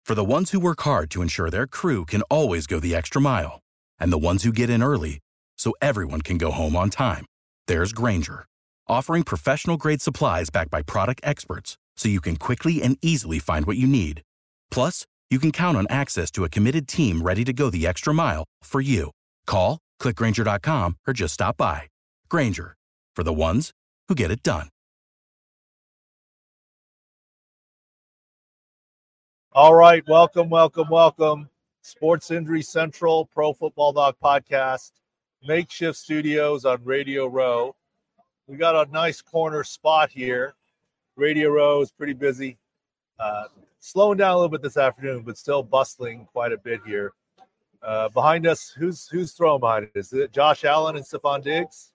For the ones who work hard to ensure their crew can always go the extra mile, and the ones who get in early so everyone can go home on time, there's Grainger, offering professional-grade supplies backed by product experts so you can quickly and easily find what you need. Plus, you can count on access to a committed team ready to go the extra mile for you. Call, click Grainger.com, or just stop by. Grainger, for the ones who get it done. All right, welcome. Sports Injury Central, Pro Football Dog Podcast, makeshift studios on Radio Row. We got a nice corner spot here. Radio Row is pretty busy. Slowing down a little bit this afternoon, but still bustling quite a bit here. Behind us, who's throwing behind us? Is it Josh Allen and Stephon Diggs?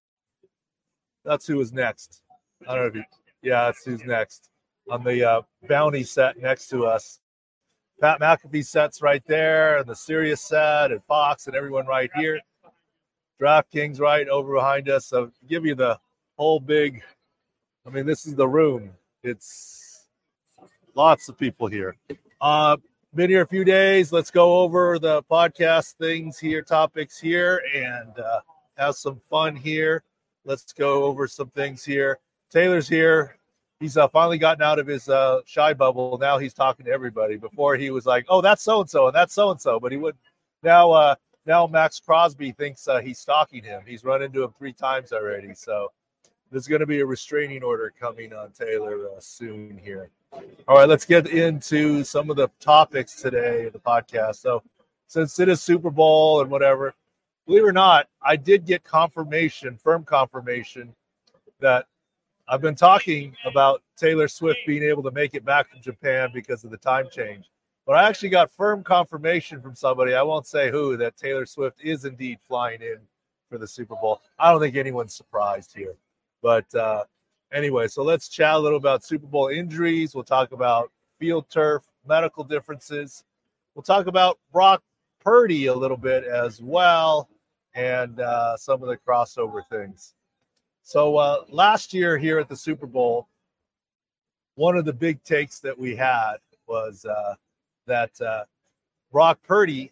That's who is next. I don't know if that's who's next on the bounty set next to us. Pat McAfee set's right there, and the Sirius set, and Fox, and everyone right here. DraftKings right over behind us. So give you the whole big, this is the room. It's lots of people here. Been here a few days. Let's go over the podcast things here, topics here, and have some fun here. Let's go over some things here. Taylor's here. He's finally gotten out of his shy bubble. Now he's talking to everybody. Before he was like, oh, that's so-and-so, and that's so-and-so. But he wouldn't. Now Max Crosby thinks he's stalking him. He's run into him 3 times already. So there's going to be a restraining order coming on Taylor soon here. All right, let's get into some of the topics today of the podcast. So since it is Super Bowl and whatever, believe it or not, I did get firm confirmation that I've been talking about Taylor Swift being able to make it back from Japan because of the time change. But I actually got firm confirmation from somebody, I won't say who, that Taylor Swift is indeed flying in for the Super Bowl. I don't think anyone's surprised here. But anyway, so let's chat a little about Super Bowl injuries. We'll talk about field turf, medical differences. We'll talk about Brock Purdy a little bit as well, and some of the crossover things. So last year here at the Super Bowl, one of the big takes that we had was that Brock Purdy,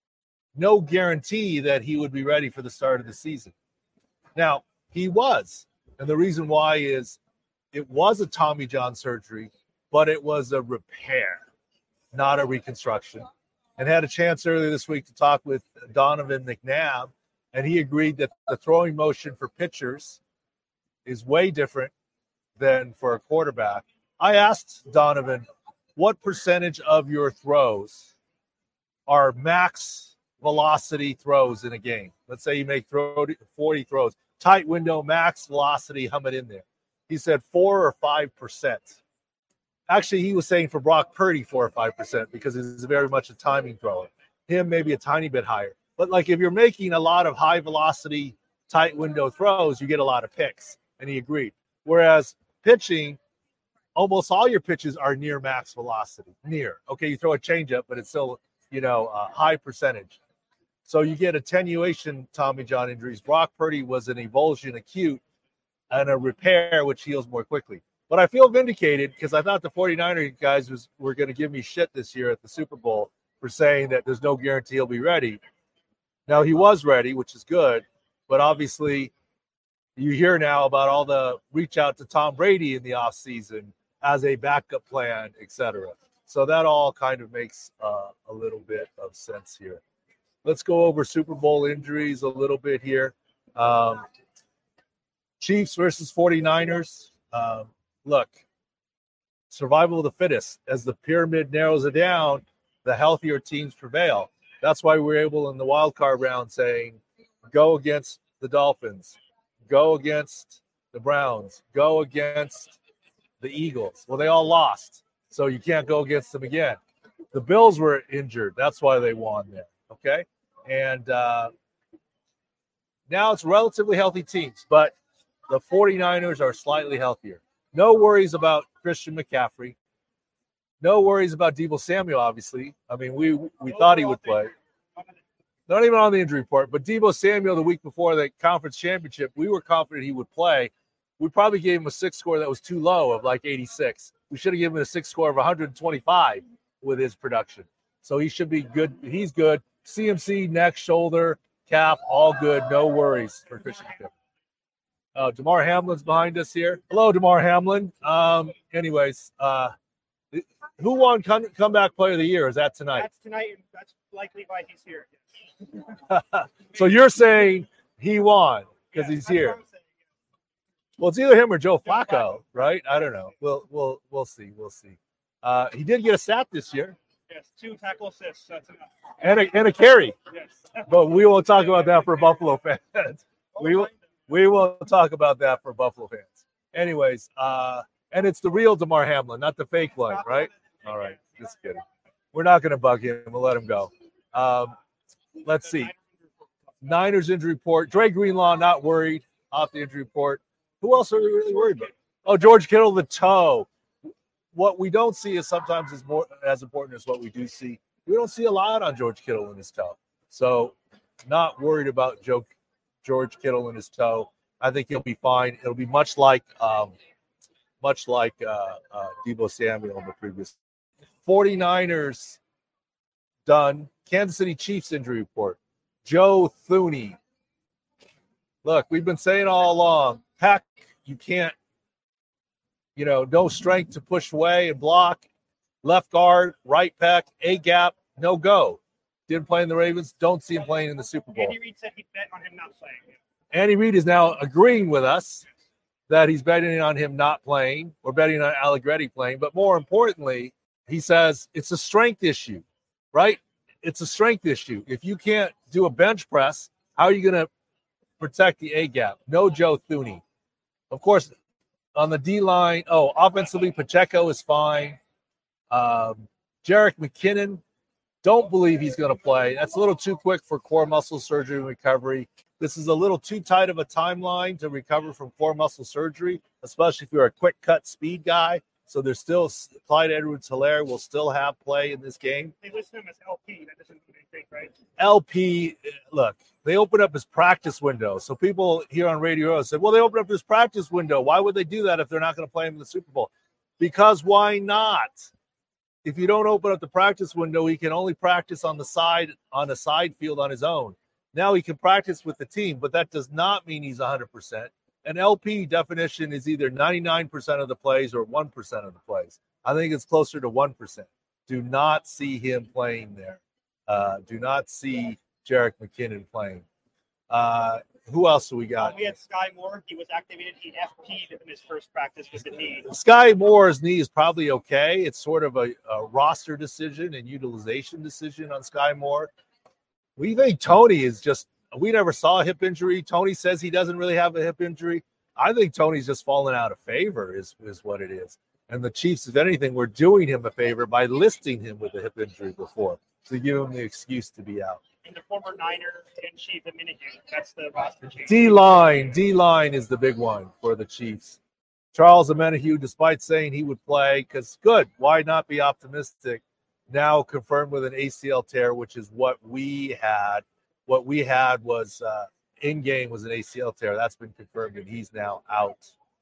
no guarantee that he would be ready for the start of the season. Now, he was. And the reason why is it was a Tommy John surgery, but it was a repair, not a reconstruction. And had a chance earlier this week to talk with Donovan McNabb, and he agreed that the throwing motion for pitchers is way different than for a quarterback. I asked Donovan, what percentage of your throws are max velocity throws in a game? Let's say you make 40 throws. Tight window, max velocity, hum it in there. He said 4 or 5%. Actually, he was saying for Brock Purdy 4 or 5% because he's very much a timing thrower. Him maybe a tiny bit higher. But like if you're making a lot of high velocity, tight window throws, you get a lot of picks. And he agreed. Whereas pitching, almost all your pitches are near max velocity. Near. Okay, you throw a changeup, but it's still, a high percentage. So you get attenuation Tommy John injuries. Brock Purdy was an avulsion acute and a repair, which heals more quickly. But I feel vindicated because I thought the 49er guys were going to give me shit this year at the Super Bowl for saying that there's no guarantee he'll be ready. Now, he was ready, which is good. But obviously, you hear now about all the reach out to Tom Brady in the offseason as a backup plan, etc. So that all kind of makes a little bit of sense here. Let's go over Super Bowl injuries a little bit here. Chiefs versus 49ers. Look, survival of the fittest. As the pyramid narrows it down, the healthier teams prevail. That's why we're able in the wild card round saying, go against the Dolphins, go against the Browns, go against the Eagles. Well, they all lost, so you can't go against them again. The Bills were injured. That's why they won there, okay? And now it's relatively healthy teams, but the 49ers are slightly healthier. No worries about Christian McCaffrey. No worries about Deebo Samuel, obviously. I mean, we thought he would play. Not even on the injury report, but Deebo Samuel the week before the conference championship, we were confident he would play. We probably gave him a 6 score that was too low of like 86. We should have given him a 6 score of 125. with his production. So he should be good. He's good. CMC, neck, shoulder, calf, all good. No worries for Christian McCaffrey. Damar Hamlin's behind us here. Hello, Damar Hamlin. Anyways, who won comeback player of the year? Is that tonight? That's tonight, and that's likely why he's here. So you're saying he won because he's here. Well, it's either him or Joe Flacco, right? I don't know. We'll see. We'll see. He did get a sack this year. Yes, 2 tackle assists. That's enough. And a carry. Yes. But we won't talk about that for Buffalo fans. We will talk about that for Buffalo fans. Anyways, and it's the real Damar Hamlin, not the fake one, right? All right, just kidding. We're not going to bug him. We'll let him go. Let's see. Niners injury report. Dre Greenlaw not worried off the injury report. Who else are we really worried about? Oh, George Kittle, the toe. What we don't see is sometimes is more as important as what we do see. We don't see a lot on George Kittle in his toe. So not worried about George Kittle in his toe. I think he'll be fine. It'll be much like Deebo Samuel in the previous. 49ers done. Kansas City Chiefs injury report. Joe Thuney. Look, we've been saying all along, Peck, you can't, no strength to push away and block. Left guard, right Peck, A gap, no go. Didn't play in the Ravens. Don't see him playing in the Super Bowl. Andy Reid said he'd bet on him not playing. Andy Reid is now agreeing with us that he's betting on him not playing or betting on Allegretti playing. But more importantly, he says it's a strength issue, right? It's a strength issue. If you can't do a bench press, how are you going to protect the A gap? No Joe Thuney. Of course, on the D line, offensively, Pacheco is fine. Jerick McKinnon, don't believe he's going to play. That's a little too quick for core muscle surgery and recovery. This is a little too tight of a timeline to recover from core muscle surgery, especially if you're a quick cut speed guy. So there's still Clyde Edwards-Helaire will still have play in this game. They list him as LP. That doesn't mean anything, right? LP, look, they opened up his practice window. So people here on Radio Row said, well, they opened up his practice window. Why would they do that if they're not going to play him in the Super Bowl? Because why not? If you don't open up the practice window, he can only practice on the side field on his own. Now he can practice with the team, but that does not mean he's 100%. An LP definition is either 99% of the plays or 1% of the plays. I think it's closer to 1%. Do not see him playing there. Do not see Jerick McKinnon playing. Who else do we got? We had Sky Moore. He was activated. He FP'd in his first practice with the knee. Sky Moore's knee is probably okay. It's sort of a roster decision and utilization decision on Sky Moore. We think Tony is just – we never saw a hip injury. Tony says he doesn't really have a hip injury. I think Tony's just fallen out of favor is what it is. And the Chiefs, if anything, were doing him a favor by listing him with a hip injury before to give him the excuse to be out. And the former Niner and Chief Minihue. That's the roster change. D-line is the big one for the Chiefs. Charles Omenihu, despite saying he would play, because good, why not be optimistic? Now confirmed with an ACL tear, which is what we had. What we had was in-game was an ACL tear. That's been confirmed, and he's now out.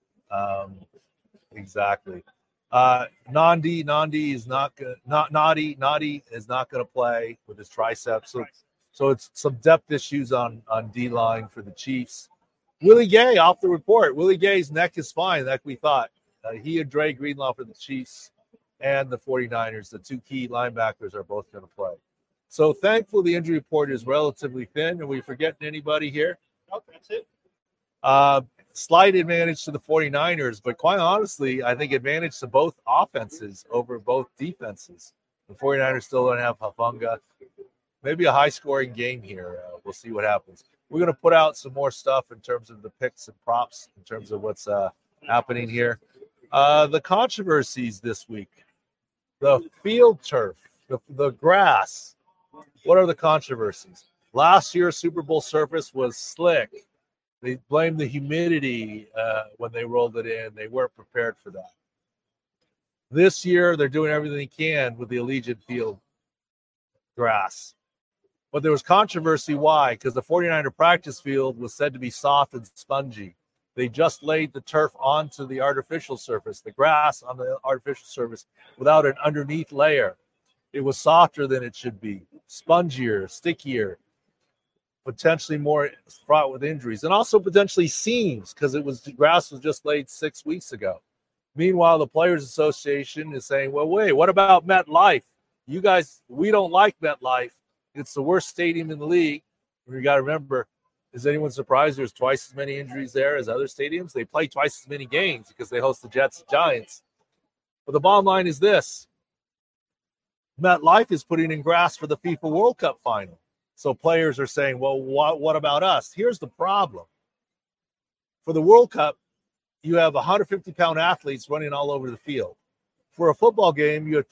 Exactly. Nandi is not good. Nadi is not going to play with his triceps. So it's some depth issues on D-line for the Chiefs. Willie Gay off the report. Willie Gay's neck is fine, like we thought. He and Dre Greenlaw for the Chiefs and the 49ers, the two key linebackers, are both going to play. So thankfully, the injury report is relatively thin. Are we forgetting anybody here? Nope, that's it. Slight advantage to the 49ers, but quite honestly, I think advantage to both offenses over both defenses. The 49ers still don't have Hufanga. Maybe a high-scoring game here. We'll see what happens. We're going to put out some more stuff in terms of the picks and props, in terms of what's happening here. The controversies this week. The field turf, the grass. What are the controversies? Last year's Super Bowl surface was slick. They blamed the humidity when they rolled it in. They weren't prepared for that. This year, they're doing everything they can with the Allegiant Field grass. But there was controversy. Why? Because the 49er practice field was said to be soft and spongy. They just laid the turf onto the artificial surface, the grass on the artificial surface, without an underneath layer. It was softer than it should be, spongier, stickier, potentially more fraught with injuries, and also potentially seams because the grass was just laid 6 weeks ago. Meanwhile, the Players Association is saying, well, wait, what about MetLife? You guys, we don't like MetLife. It's the worst stadium in the league. You got to remember, is anyone surprised there's twice as many injuries there as other stadiums? They play twice as many games because they host the Jets and Giants. But the bottom line is this. MetLife is putting in grass for the FIFA World Cup final. So players are saying, well, what about us? Here's the problem. For the World Cup, you have 150-pound athletes running all over the field. For a football game, you have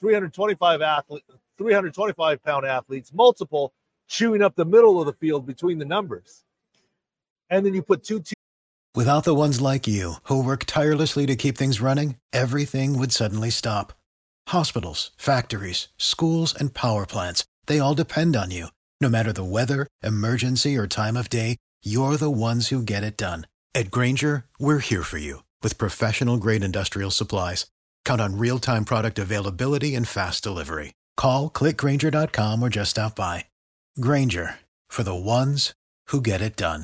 325-pound athletes, multiple, chewing up the middle of the field between the numbers. And then you put two teams. Without the ones like you, who work tirelessly to keep things running, everything would suddenly stop. Hospitals, factories, schools, and power plants, they all depend on you. No matter the weather, emergency, or time of day, you're the ones who get it done. At Grainger, we're here for you with professional-grade industrial supplies. Count on real-time product availability and fast delivery. Call, click Grainger.com, or just stop by. Grainger, for the ones who get it done.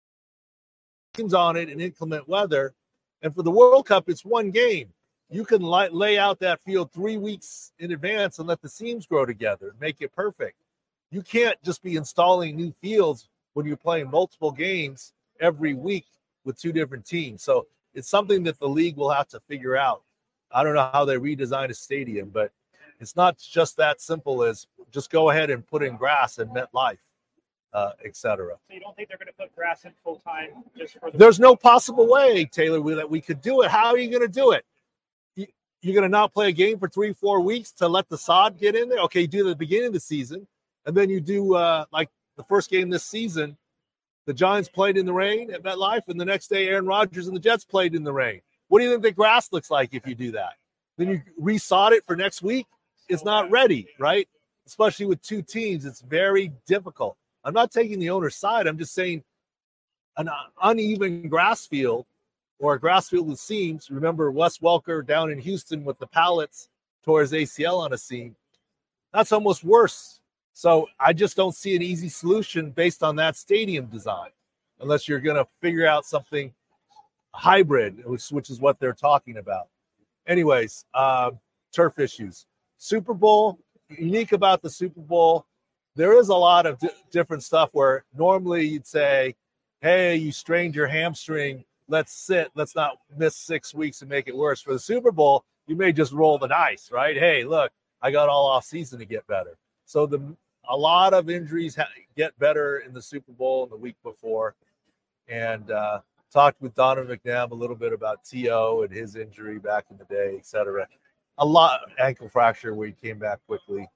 On it in inclement weather, and for the World Cup, it's one game. You can lay out that field 3 weeks in advance and let the seams grow together and make it perfect. You can't just be installing new fields when you're playing multiple games every week with two different teams. So it's something that the league will have to figure out. I don't know how they redesign a stadium, but it's not just that simple as just go ahead and put in grass and MetLife, et cetera. So you don't think they're going to put grass in full time just for the? There's no possible way, Taylor, that we could do it. How are you going to do it? You're going to not play a game for 3-4 weeks to let the sod get in there? Okay, you do it at the beginning of the season, and then you do like the first game this season, the Giants played in the rain at MetLife, and the next day Aaron Rodgers and the Jets played in the rain. What do you think the grass looks like if you do that? Then you resod it for next week? It's not ready, right? Especially with two teams, it's very difficult. I'm not taking the owner's side. I'm just saying an uneven grass field or a grass field with seams. Remember Wes Welker down in Houston with the pallets tore his ACL on a seam. That's almost worse. So I just don't see an easy solution based on that stadium design, unless you're going to figure out something hybrid, which is what they're talking about. Anyways, turf issues. Super Bowl, unique about the Super Bowl, there is a lot of different stuff where normally you'd say, hey, you strained your hamstring, let's sit, let's not miss 6 weeks and make it worse. For the Super Bowl, you may just roll the dice, right? Hey, look, I got all off season to get better. So a lot of injuries get better in the Super Bowl and the week before. And talked with Donovan McNabb a little bit about T.O. and his injury back in the day, et cetera. A lot ankle fracture where he came back quickly.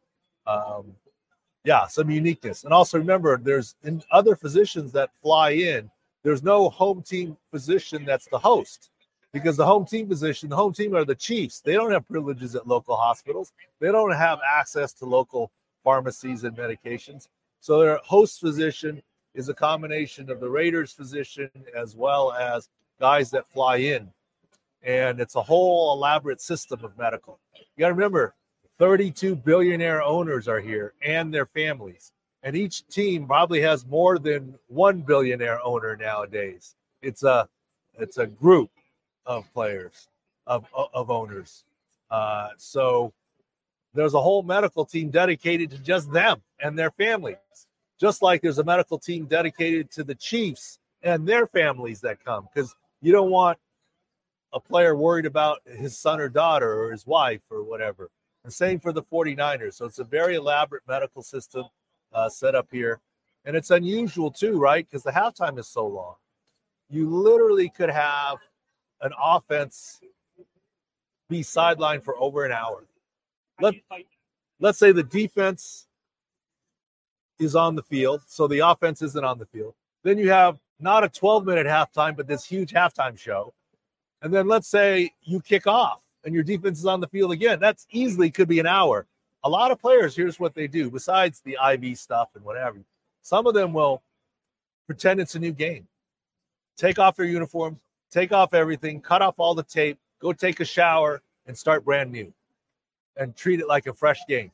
Some uniqueness. And also remember, there's in other physicians that fly in, there's no home team physician that's the host, because the home team physician, the home team are the Chiefs. They don't have privileges at local hospitals. They don't have access to local pharmacies and medications. So their host physician is a combination of the Raiders physician as well as guys that fly in. And it's a whole elaborate system of medical. You got to remember, 32 billionaire owners are here and their families. And each team probably has more than one billionaire owner nowadays. It's a group of players, of owners. So there's a whole medical team dedicated to just them and their families. Just like there's a medical team dedicated to the Chiefs and their families that come, because you don't want a player worried about his son or daughter or his wife or whatever. And same for the 49ers. So it's a very elaborate medical system set up here. And it's unusual too, right? Because the halftime is so long. You literally could have an offense be sidelined for over an hour. Let's say the defense is on the field, so the offense isn't on the field. Then you have not a 12-minute halftime, but this huge halftime show. And then let's say you kick off and your defense is on the field again. That's easily could be an hour. A lot of players, here's what they do, besides the IV stuff and whatever. Some of them will pretend it's a new game. Take off their uniform, take off everything, cut off all the tape, go take a shower, and start brand new. And treat it like a fresh game.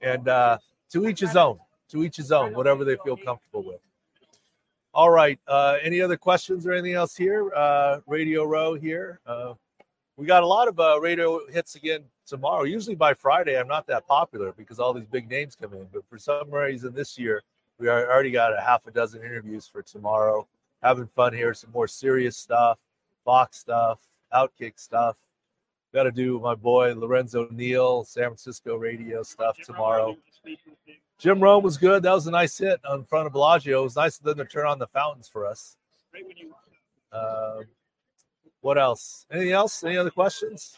And to each his own. To each his own, whatever they feel comfortable with. All right. Any other questions or anything else here? Radio Row here. We got a lot of radio hits again tomorrow. Usually by Friday, I'm not that popular because all these big names come in. But for some reason this year, we already got a half a dozen interviews for tomorrow. Having fun here. Some more serious stuff, Fox stuff, Outkick stuff. Got to do my boy Lorenzo Neal, San Francisco radio stuff tomorrow. Jim Rome was good. That was a nice hit in front of Bellagio. It was nice of them to turn on the fountains for us. What else? Anything else? Any other questions?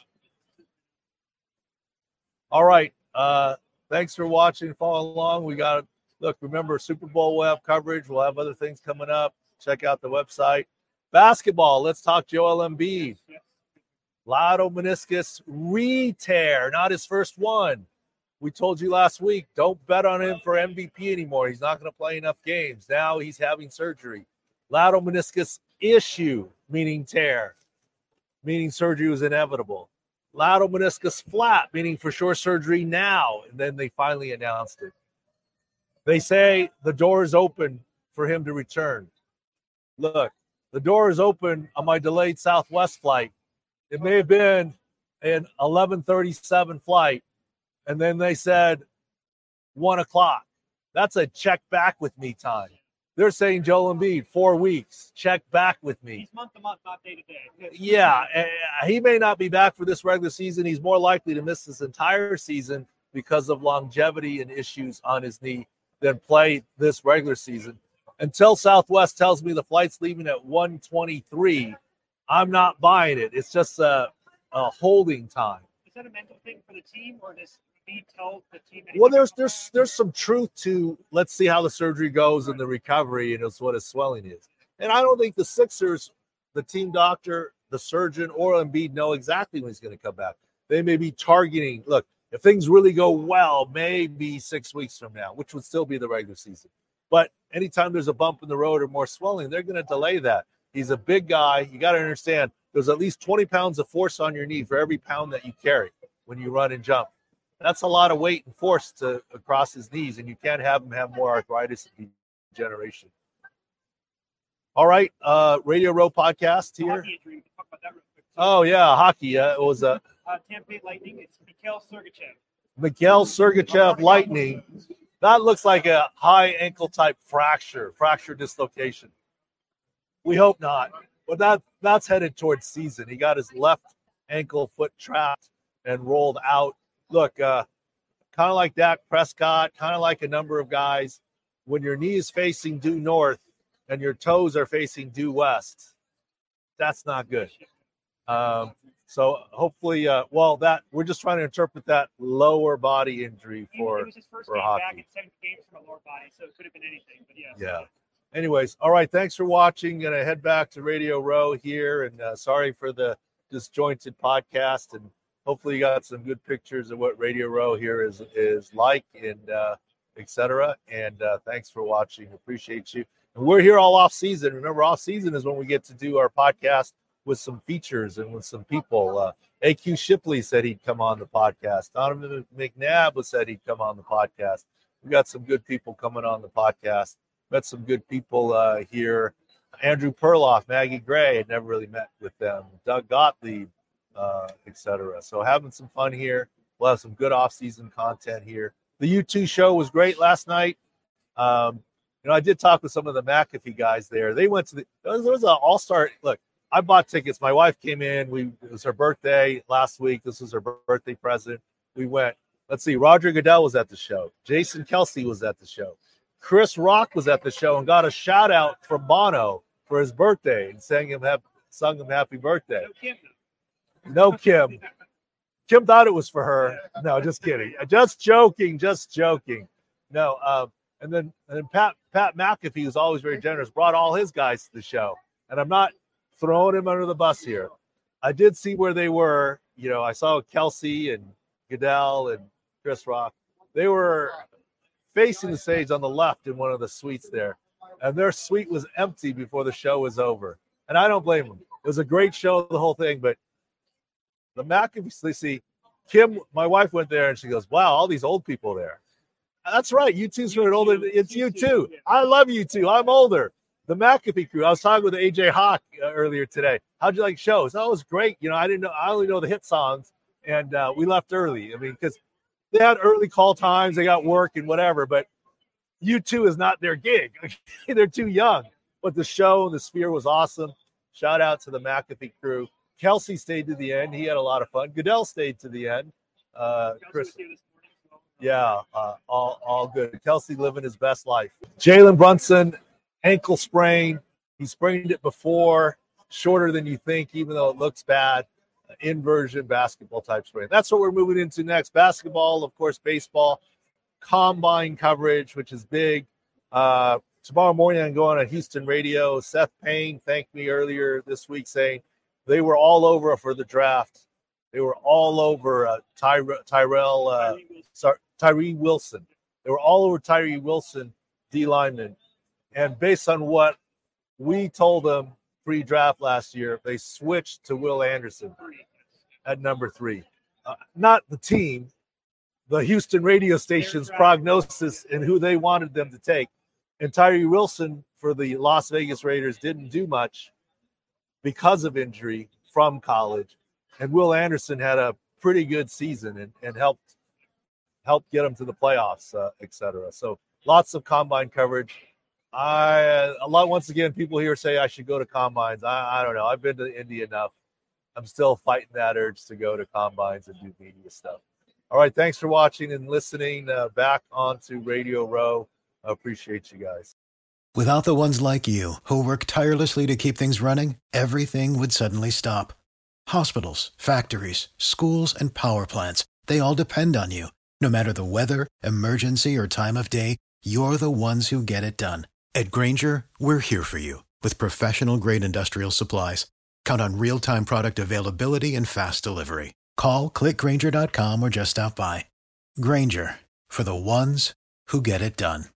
All right. Thanks for watching. Follow along. Remember, Super Bowl will have coverage. We'll have other things coming up. Check out the website. Basketball. Let's talk Joel Embiid. Lateral meniscus re-tear, not his first one. We told you last week, don't bet on him for MVP anymore. He's not going to play enough games. Now he's having surgery. Lateral meniscus issue, meaning tear, meaning surgery was inevitable. Lateral meniscus flap, meaning for sure surgery now. And then they finally announced it. They say the door is open for him to return. Look, the door is open on my delayed Southwest flight. It may have been an 11:37 flight. And then they said 1 o'clock. That's a check back with me time. They're saying Joel Embiid, 4 weeks. Check back with me. He's month to month, not day to day. Yeah, he may not be back for this regular season. He's more likely to miss this entire season because of longevity and issues on his knee than play this regular season. Until Southwest tells me the flight's leaving at 1:23, I'm not buying it. It's just a holding time. Is that a mental thing for the team, or does he tell the team? Well, there's some truth to let's see how the surgery goes and the recovery, and it's what his swelling is. And I don't think the Sixers, the team doctor, the surgeon, or Embiid know exactly when he's going to come back. They may be targeting. Look, if things really go well, maybe 6 weeks from now, which would still be the regular season. But anytime there's a bump in the road or more swelling, they're going to delay that. He's a big guy. You got to understand. There's at least 20 pounds of force on your knee for every pound that you carry when you run and jump. That's a lot of weight and force across his knees, and you can't have him have more arthritis and degeneration. All right, Radio Row podcast here. Oh, yeah, hockey. It was Tampa Bay Lightning. It's Mikhail Sergachev. Mikhail Sergachev Lightning. That looks like a high ankle type fracture dislocation. We hope not. But that's headed towards season. He got his left ankle foot trapped and rolled out. Look, kind of like Dak Prescott, kind of like a number of guys, when your knee is facing due north and your toes are facing due west, that's not good. So hopefully, we're just trying to interpret that lower body injury for it was his first for game hockey. back in 7 games from a lower body, so it could have been anything. But Yeah. Anyways, all right. Thanks for watching. Gonna head back to Radio Row here, and sorry for the disjointed podcast. And hopefully, you got some good pictures of what Radio Row here is like, and etc. And thanks for watching. Appreciate you. And we're here all off season. Remember, off season is when we get to do our podcast with some features and with some people. AQ Shipley said he'd come on the podcast. Donovan McNabb said he'd come on the podcast. We got some good people coming on the podcast. Met some good people here. Andrew Perloff, Maggie Gray, had never really met with them. Doug Gottlieb, etc. So having some fun here. We'll have some good off-season content here. The U2 show was great last night. I did talk with some of the McAfee guys there. They went to there was an all-star. Look, I bought tickets. My wife came in. It was her birthday last week. This was her birthday present. We went. Let's see. Roger Goodell was at the show. Jason Kelsey was at the show. Chris Rock was at the show and got a shout out from Bono for his birthday and sung him happy birthday. No Kim. Kim thought it was for her. No, just kidding. Just joking. No. And then Pat McAfee, who's always very generous, brought all his guys to the show. And I'm not throwing him under the bus here. I did see where they were. I saw Kelsey and Goodell and Chris Rock. They were facing the stage on the left in one of the suites there. And their suite was empty before the show was over. And I don't blame them. It was a great show, the whole thing. But the McAfee, see, Kim, my wife went there and she goes, wow, all these old people there. That's right. U2's for an older. It's U2. I love U2. I'm older. The McAfee Crew. I was talking with AJ Hawk earlier today. How'd you like shows? Oh, it was great. You know, I didn't know. I only know the hit songs, and we left early. I mean, because they had early call times, they got work and whatever. But U2 is not their gig. They're too young. But the show and the Sphere was awesome. Shout out to the McAfee Crew. Kelsey stayed to the end. He had a lot of fun. Goodell stayed to the end. Chris. Yeah, all good. Kelsey living his best life. Jalen Brunson, ankle sprain. He sprained it before, shorter than you think, even though it looks bad. Inversion basketball type sprain. That's what we're moving into next. Basketball, of course, baseball, combine coverage, which is big. Tomorrow morning, I'm going on Houston radio. Seth Payne thanked me earlier this week saying they were all over for the draft. They were all over Tyree Wilson. They were all over Tyree Wilson, D lineman. And based on what we told them pre-draft last year, they switched to Will Anderson at number 3. Not the team, the Houston radio station's prognosis and who they wanted them to take. And Tyree Wilson for the Las Vegas Raiders didn't do much because of injury from college. And Will Anderson had a pretty good season and helped get them to the playoffs, et cetera. So lots of combine coverage. Once again, people here say I should go to combines. I don't know. I've been to Indy enough. I'm still fighting that urge to go to combines and do media stuff. All right. Thanks for watching and listening. Back onto Radio Row. I appreciate you guys. Without the ones like you, who work tirelessly to keep things running, everything would suddenly stop. Hospitals, factories, schools, and power plants, they all depend on you. No matter the weather, emergency, or time of day, you're the ones who get it done. At Grainger, we're here for you with professional-grade industrial supplies. Count on real-time product availability and fast delivery. Call, click Grainger.com, or just stop by. Grainger, for the ones who get it done.